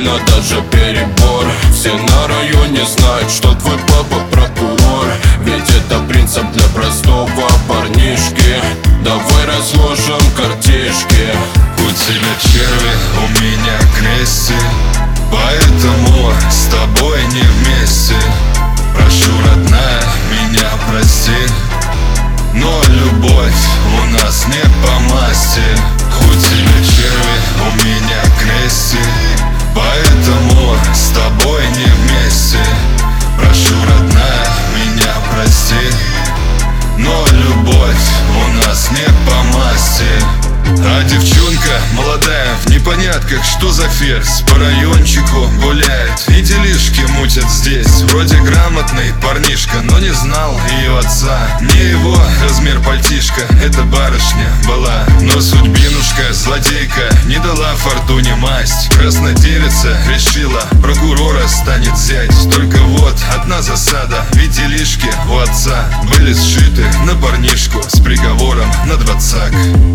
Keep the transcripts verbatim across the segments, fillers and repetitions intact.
сильно, даже перебор. Все на районе знают, что твой папа прокурор. Ведь это принцип для простого парнишки. Давай разложим картишки. У тебя черви, у меня крести, поэтому с тобой не вместе. Прошу, родная, меня прости, но любовь у нас не по масти. У тебя черви, у меня крести, поэтому с тобой не вместе. Прошу, родная, меня прости, но любовь у нас не по масти. А девчонка молодая в непонятках, что за ферзь, по райончику гуляет и делишки мутят здесь. Вроде грамотный парнишка, но не знал ее отца. Не его размер пальтишка, эта барышня была, но судьбинушка, злодейка, не дала фортуне масть. Краснодевица решила, прокурора станет зять. Только вот одна засада, ведь делишки у отца были сшиты на парнишку с приговором на двадцак.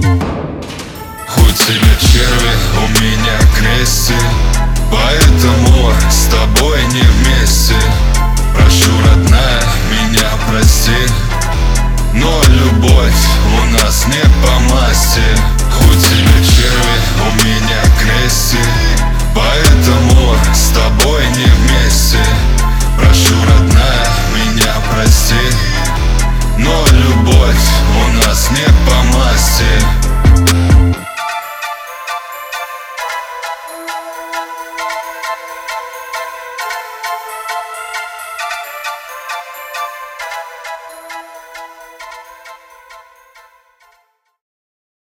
У тебя черви, у меня крести, поэтому с тобой не вместе. Прошу, родная, меня прости,